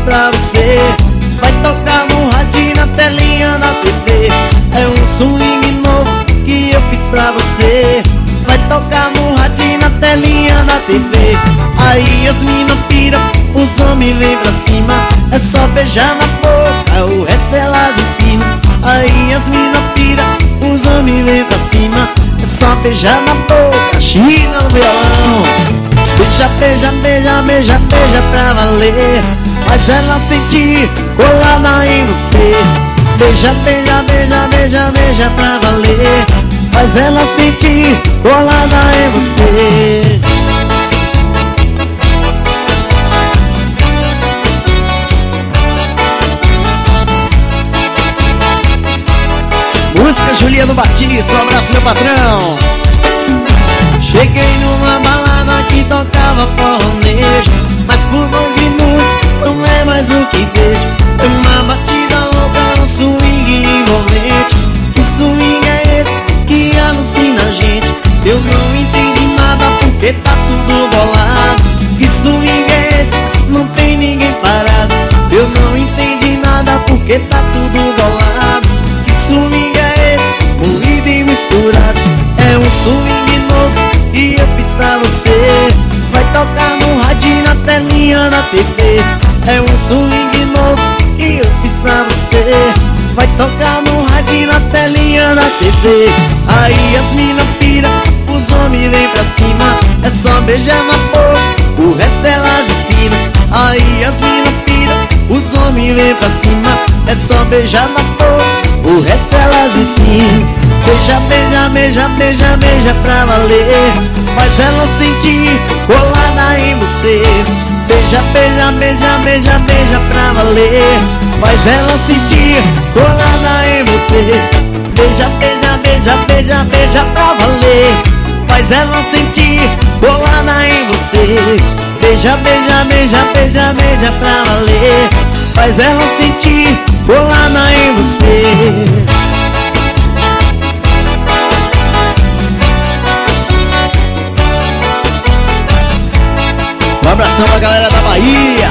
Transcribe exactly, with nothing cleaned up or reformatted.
pra você. Vai tocar no rádio, na telinha, na T V. É um swing novo que eu fiz pra você. Vai tocar no rádio, na telinha, na T V. Aí as mina pira, os homens vêm pra cima. É só beijar na boca, o resto elas ensinam. Aí as mina pira, os homens vêm pra cima. É só beijar na boca, China no violão. Beija, beija, beija, beija, beija pra valer. Faz ela sentir colada em você. Beija, beija, beija, beija, beija pra valer. Faz ela sentir colada em você. Música Juliano Batista, um abraço meu patrão. Cheguei numa balada que tocava forronejo, mas por dois minutos não é mais o que vejo. É uma batida louca, um swing envolvente. Que swing é esse que alucina a gente? Eu não entendi nada porque tá tudo bolado. Que swing é esse? Não tem ninguém parado. Eu não entendi nada porque tá tudo bolado. Que swing é esse? Moído e misturado. É um swing novo que eu fiz pra você. Vai tocar no rádio, na telinha, na T V. É um swing novo que eu fiz pra você. Vai tocar no rádio, na telinha, na T V. Aí as mina pira, os homens vêm pra cima. É só beijar na boca, o resto elas ensinam. Aí as mina pira, os homens vêm pra cima. É só beijar na boca, o resto elas ensinam. Beija, beija, beija, beija, beija pra valer. Faz ela sentir colada em você. Beija, beija, beija, beija, beija pra valer. Faz ela sentir colada em você. Beija, beija, beija, beija, beija pra valer. Faz ela sentir colada em você. Beija, beija, beija, beija, beija pra valer. Faz ela sentir colada em você. Um abração pra galera da Bahia.